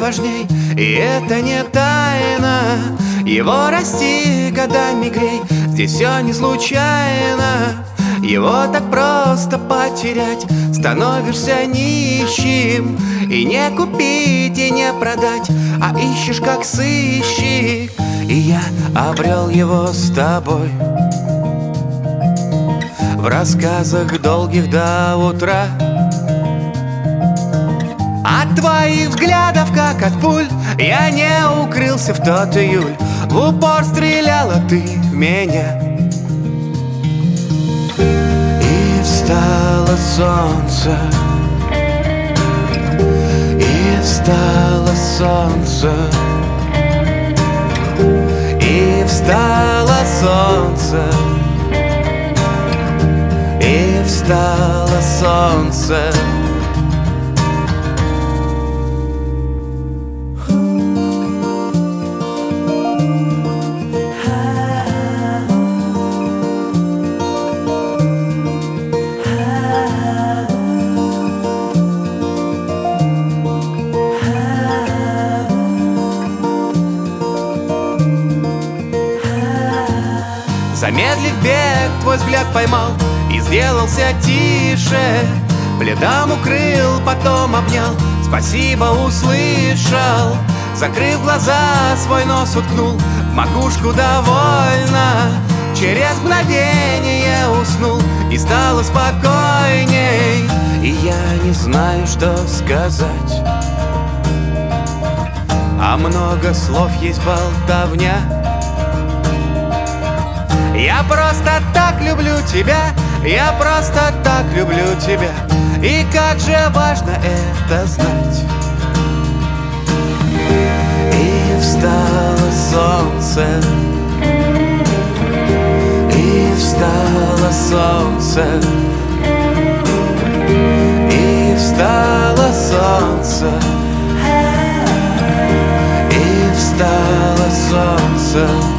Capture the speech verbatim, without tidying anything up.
важней, и это не тайна. Его расти, годами грей, здесь все не случайно. Его так просто потерять, становишься нищим. И не купить, и не продать, а ищешь как сыщик. И я обрел его с тобой в рассказах долгих до утра. От твоих взглядов, как от пуль, я не укрылся в тот июль. В упор стреляла ты в меня. И встало солнце, и встало солнце, и встало солнце, и встало солнце. Замедлив бег, твой взгляд поймал и сделался тише. Пледом укрыл, потом обнял, спасибо услышал. Закрыв глаза, свой нос уткнул в макушку довольно. Через мгновение уснул и стало спокойней. И я не знаю, что сказать, а много слов есть болтовня. Я просто так люблю тебя, я просто так люблю тебя. И как же важно это знать. И встало солнце, и встало солнце, и встало солнце, и встало солнце.